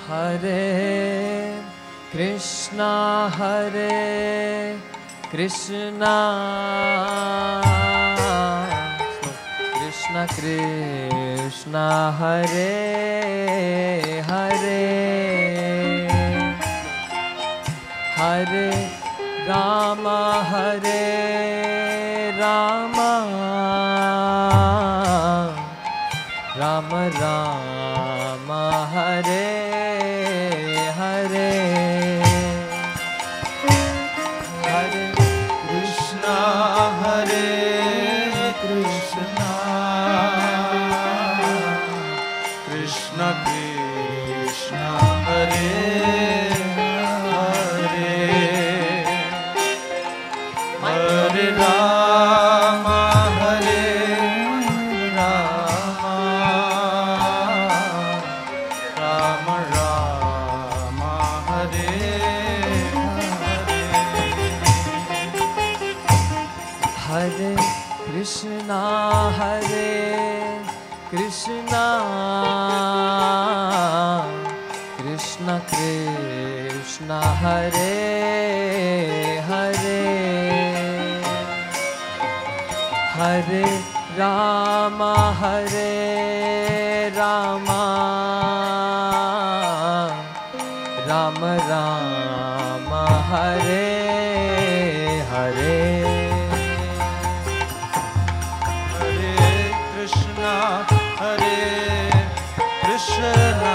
Hare Krishna Krishna Krishna Hare Hare Hare Rama Rama Rama Hare Hare Hare Krishna Krishna Krishna Krishna Hare Hare Hare Rama Rama Rama Hare Hare Hare Krishna Krishna Krishna Krishna Hare Hare Hare Rama Rama Rama Hare Hare Hare Krishna Krishna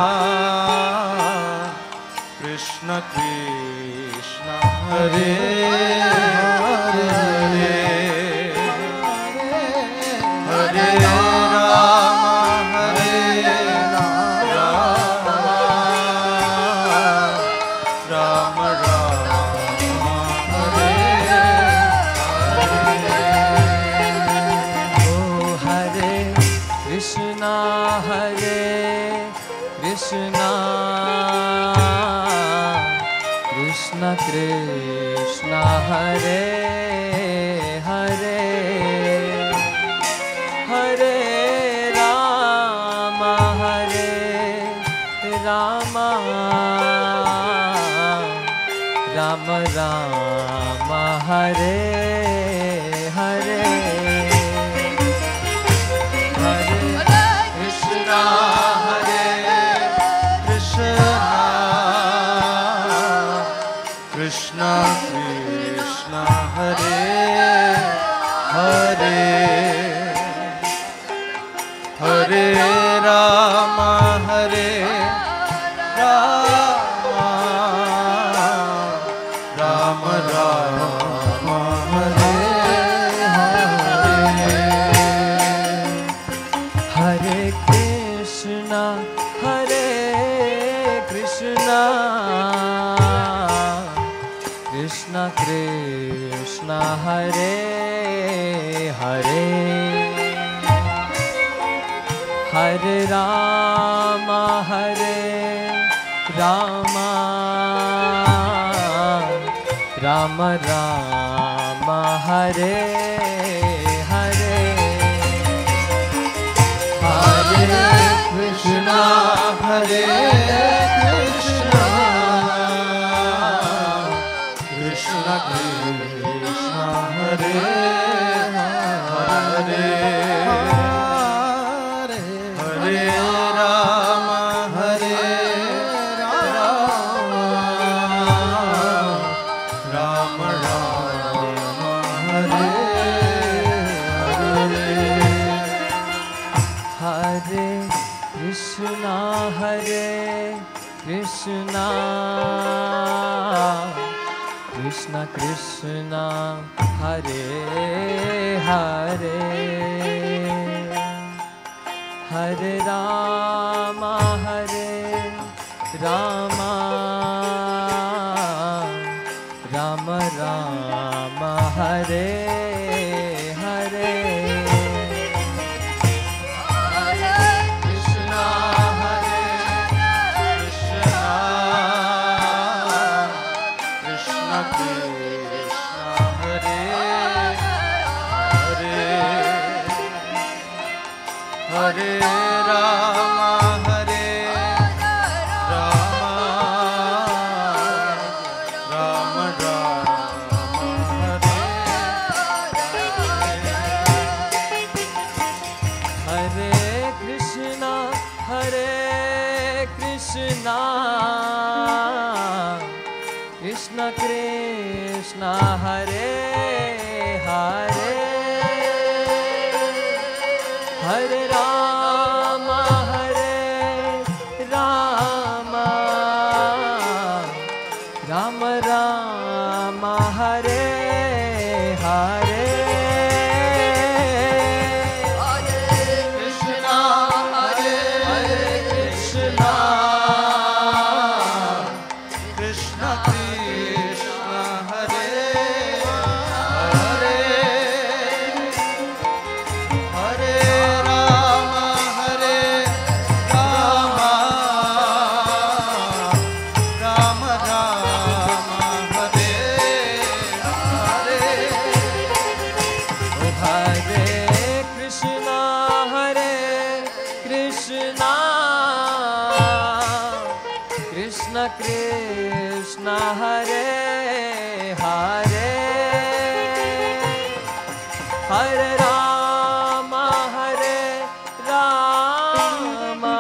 Krishna Krishna Hare Hare Hare Rama Rama Rama Hare Hare Oh Hare Krishna Krishna Krishna Krishna Hare Hare Hare Rama Rama Rama Hare Hare Hare Krishna Krishna Krishna Hare Hare Hare Rama Rama Rama Hare Hare Hare Krishna Krishna Krishna Hare Hare Hare Rama Rama Rama Hare Hare Hare Krishna Krishna Krishna Hare Hare Hare Rama Rama Rama Hare Hare Hare Krishna Krishna Krishna Hare Hare Hare Rama Rama Rama Hare Hare Krishna Krishna Krishna Hare Hare Hare Rama Krishna, Krishna Krishna, Hare Hare, Hare Rama, Hare Rama, Rama Rama, Hare Hare. Krishna Krishna, Hare Hare, Hare Rama, Hare Rama,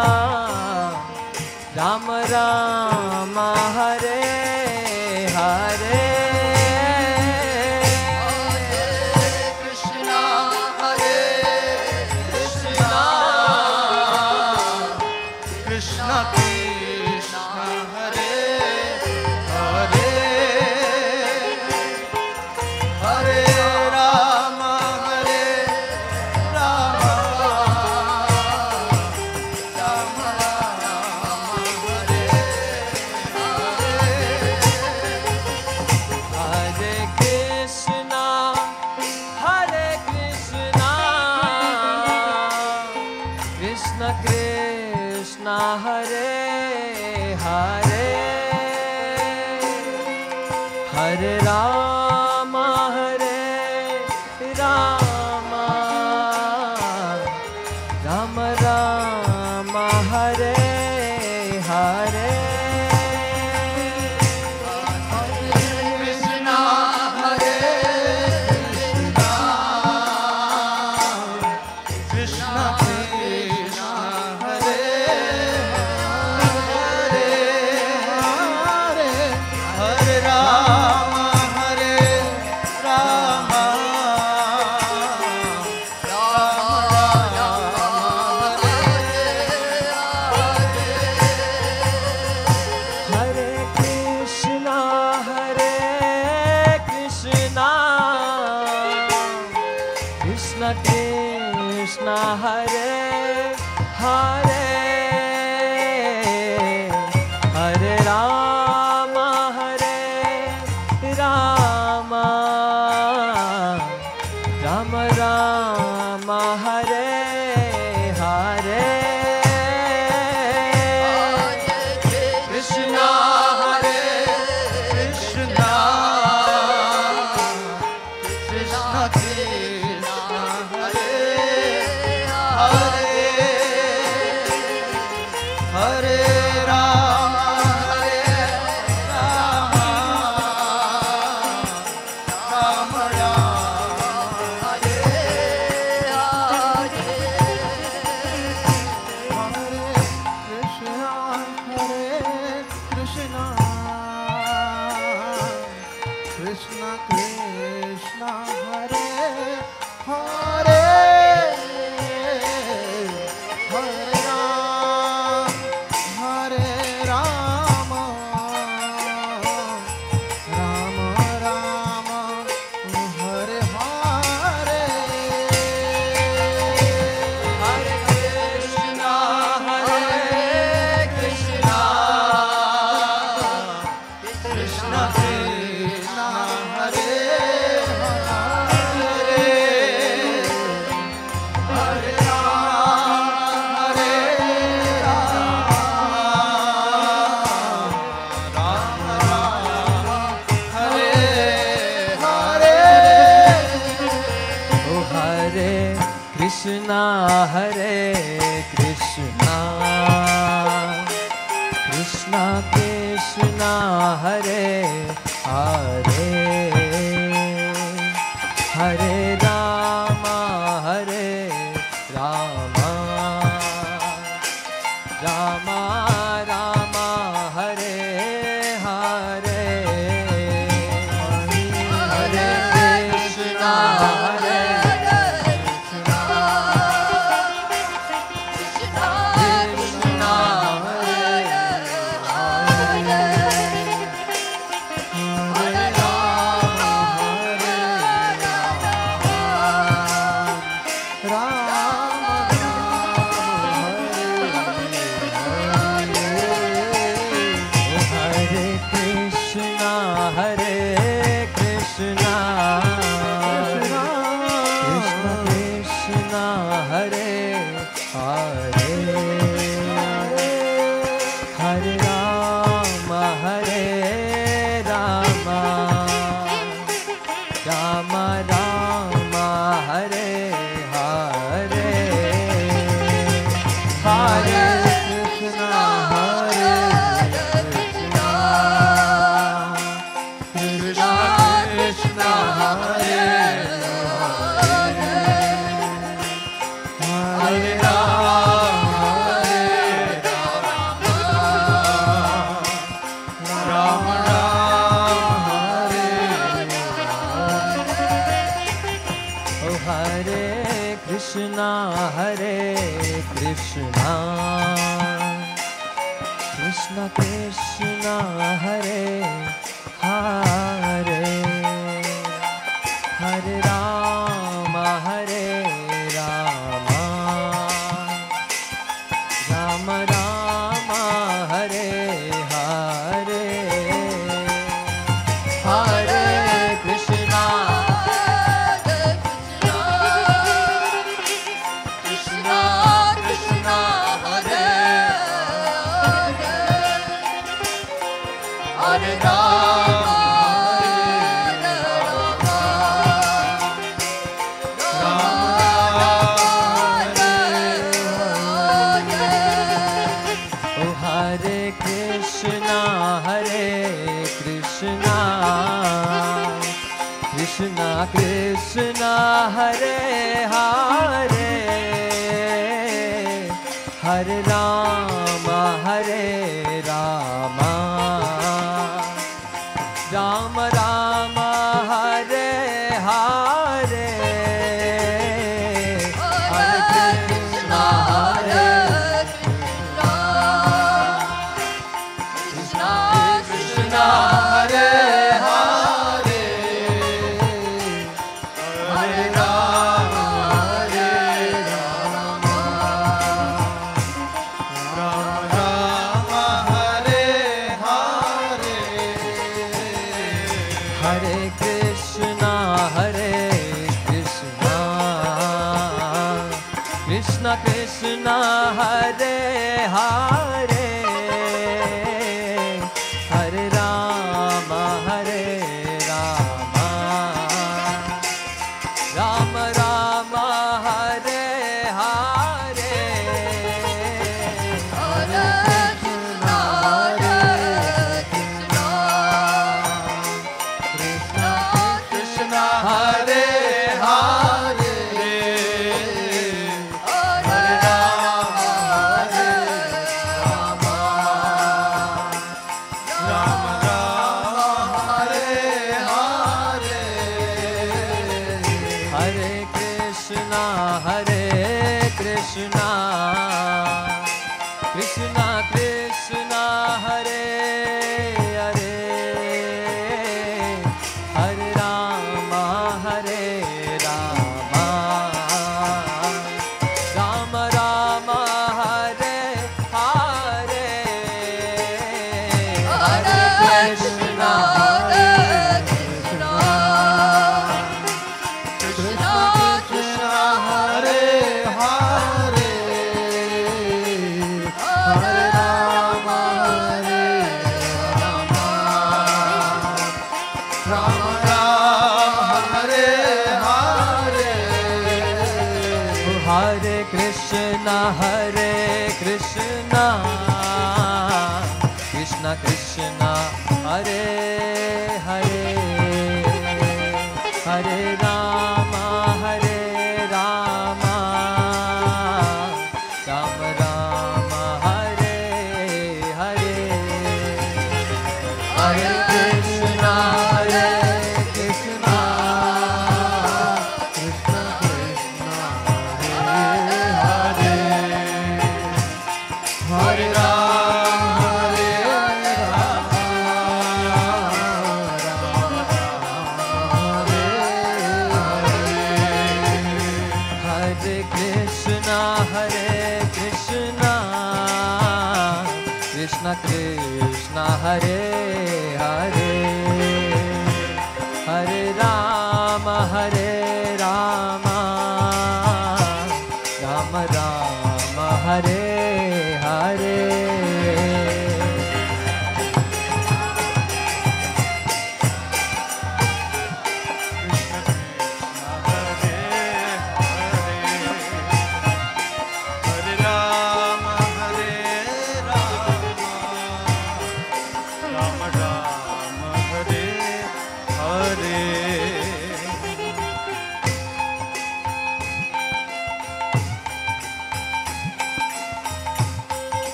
Rama Rama, Hare Hare. Krishna Krishna, Hare Hare, Hare Rama, Hare Rama, Rama Rama, Hare Hare. Krishna Krishna, Hare Hare, Hare Rama, Hare Rama, Rama Rama, Hare Hare. Krishna Hare Krishna, Krishna Krishna, Hare Rama, Hare Rama, Rama Rama, Hare Hare. Krishna Krishna, Hare Hare, Hare Rama, Rama Rama, Hare Hare. Hare Krishna, Hare Krishna, Krishna Krishna, Hare Krishna, Hare Krishna, Krishna Krishna, Hare Hare, Hare Rama, Hare Rama, Rama Krishna Krishna Hare Hare Hare Rama Hare Rama Rama Rama Hare Hare Hare Krishna Krishna Krishna Hare Hare Rama Krishna Krishna Hare Hare Hare Rama Hare Rama Rama Rama Hare Hare Hare Krishna Hare Krishna Krishna Hare Krishna Krishna Hare Hare Hare Rama Hare Rama Rama Rama Hare Hare Hare Krishna Krishna Krishna Hare Hare Krishna Krishna Hare Hare Hare Rama Hare Rama Rama Rama Hare Hare Hare Krishna Krishna Krishna Hare Hare Hare Rama Hare Rama Rama Rama Hare Hare Hare Krishna Krishna Krishna Hare Hare Hare Rama Hare Rama Rama Rama Hare Hare Hare Krishna Krishna Krishna Hare Hare Hare Rama Hare Rama Rama Hare Hare Krishna Krishna Krishna Hare Hare Hare Rama Hare Rama Rama Rama Hare Hare Hare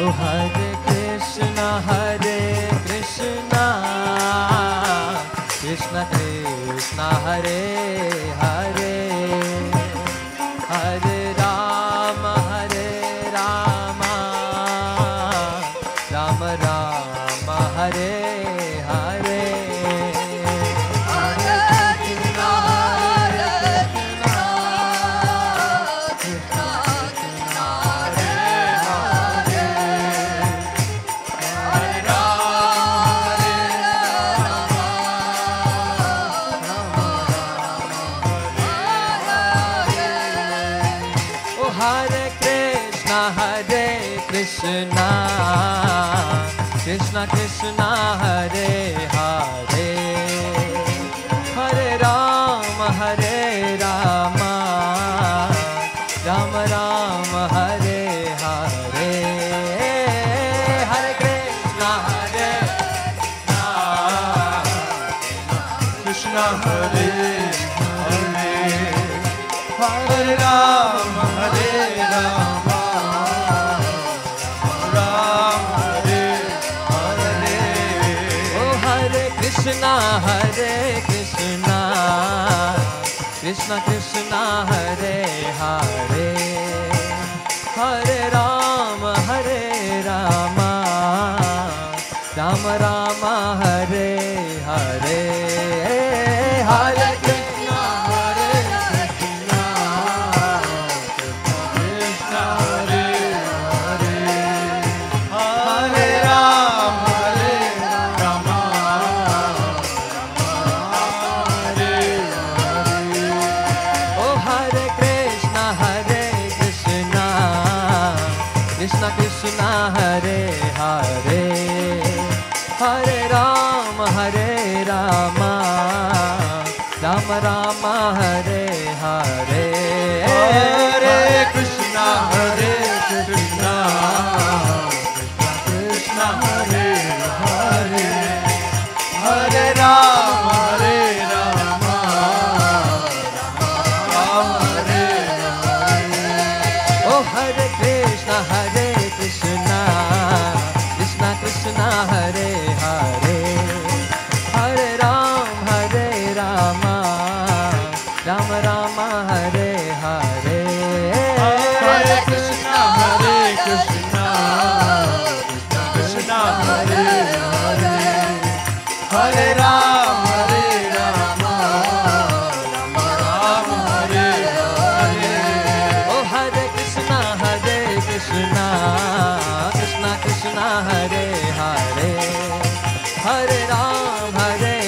Oh Hare Krishna Krishna Krishna Hare Hare Hare Rama Rama Rama Hare Hare Krishna Krishna Krishna Hare Hare Hare Rama Rama Rama Hare Hare Hare Krishna Krishna Hare Hare Hare Rama Rama Krishna Krishna Krishna Hare Hare Hare Rama Rama Rama Hare Hare Hare Krishna Krishna Hare Hare Hare Rama Rama Krishna Krishna Hare Hare Hare Rama Rama Rama Hare Hare Hare Krishna Krishna Krishna Hare Hare Hare Rama Rama Hare Hare Oh Hare Krishna Krishna Krishna Hare Hare Hare Rama Rama Rama Hare Hare Hare Krishna Krishna Krishna Hare Hare Hare Rama Rama Hare Hare Oh Hare Krishna Krishna Krishna Hare Hare Hare Rama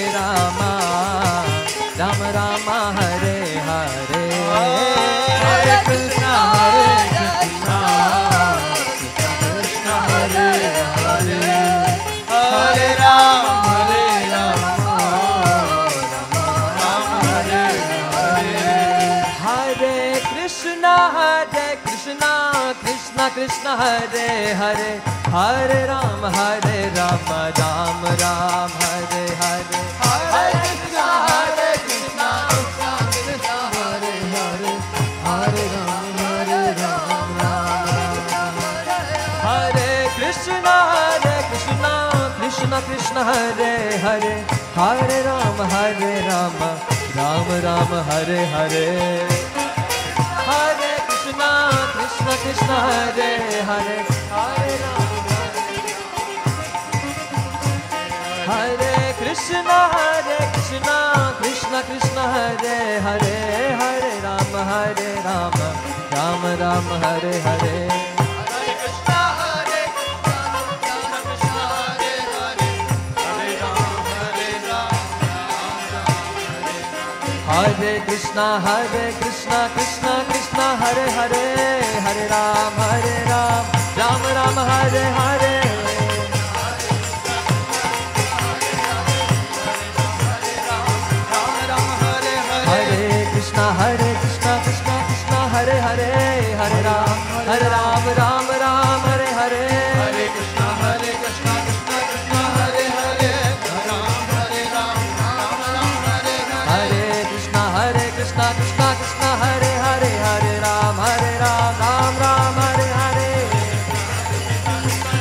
Rama Rama Hare Hare Hare Krishna Krishna Krishna Hare Hare Hare Rama Rama Hare Hare Hare Krishna Krishna Krishna Hare Hare Hare Rama Rama Hare Hare Hare Krishna Krishna Krishna Hare Hare Hare Rama Hare Krishna Krishna Hare Hare Hare Rama Rama Hare Hare Hare Krishna Krishna Hare Hare Hare Rama Hare Krishna Krishna Hare Hare Hare Rama Rama Hare Hare Hare Krishna Krishna Krishna Hare Hare Hare Rama Rama Hare Hare Hare Krishna Krishna Hare Hare Hare Rama Rama Hare Hare Hare Krishna Krishna Krishna Hare Hare Hare Hare Krishna Krishna Hare Hare Hare Ram Ram Ram Hare Hare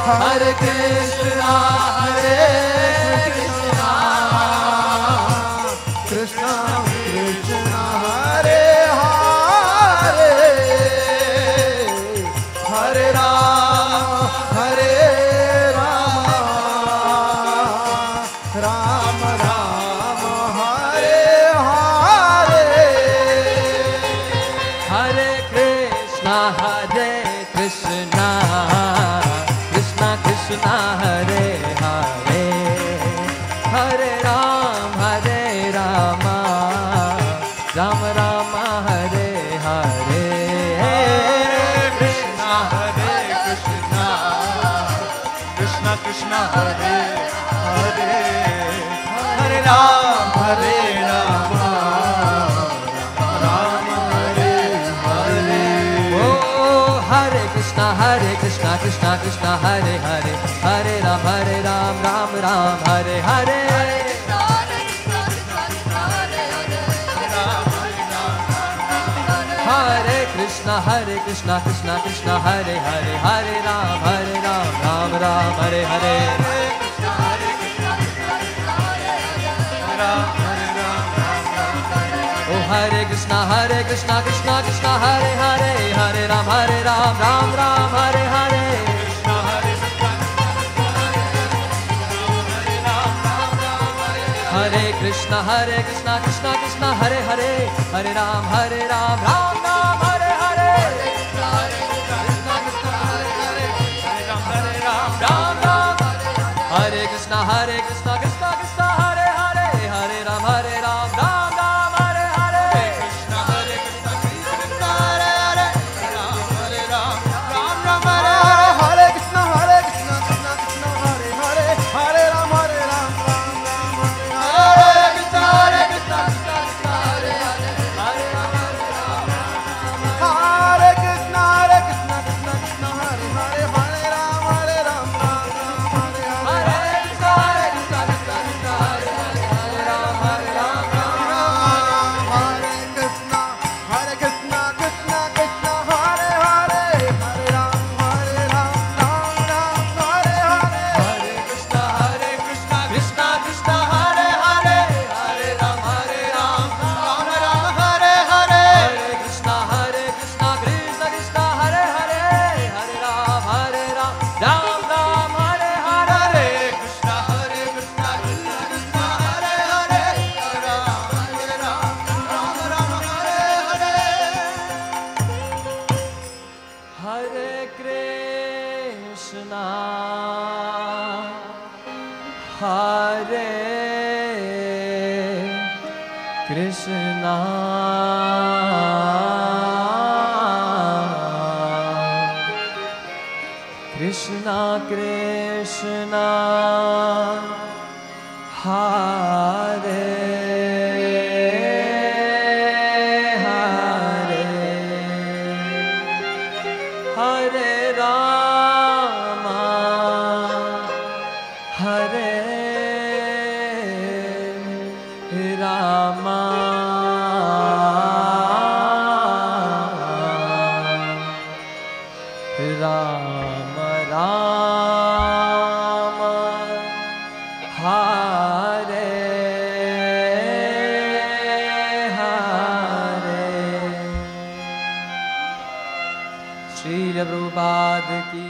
Hare Krishna, Hare Krishna, Krishna Krishna Hare Hare, Hare Rama, Hare Rama, Rama Rama, Hare Hare. Hare Krishna, Hare Krishna, Krishna Krishna, Hare Hare, Hare Rama, Rama Rama, Hare Hare. Krishna Hare Krishna, Krishna Krishna Hare Hare, Hare Rama, Rama Hare Hare. Oh, Hare Krishna, Krishna Krishna, Hare Hare, Hare Ram, Ram Ram, Hare Hare. Hare Krishna, Krishna Krishna, Hare Hare, Hare Ram, Ram Ram, Hare Hare. Oh, Hare Krishna, Krishna Krishna, Hare Hare, Hare Ram, Ram Ram, Hare Hare. Hare Krishna, Krishna Krishna, Hare Hare, Hare Ram, Ram Ram, Hare Hare. Ram Ram. Hare Krishna, Krishna Krishna, Hare Hare, Hare Ram, Ram Ram, Hare Hare. Hare Krishna, Krishna Krishna, Hare Hare, Hare Rama, Ram Ram, Hare Krishna, Krishna Krishna, Hare Hare, Hare Rama, Hare Krishna, Krishna Krishna, Hare Hare, Hare Rama, Ram Hare Hare. Krishna, Krishna Krishna, Hare Hare, Hare Rama, Hare Rama, Rama Rama, Hare Hare. Srila Prabhupada ki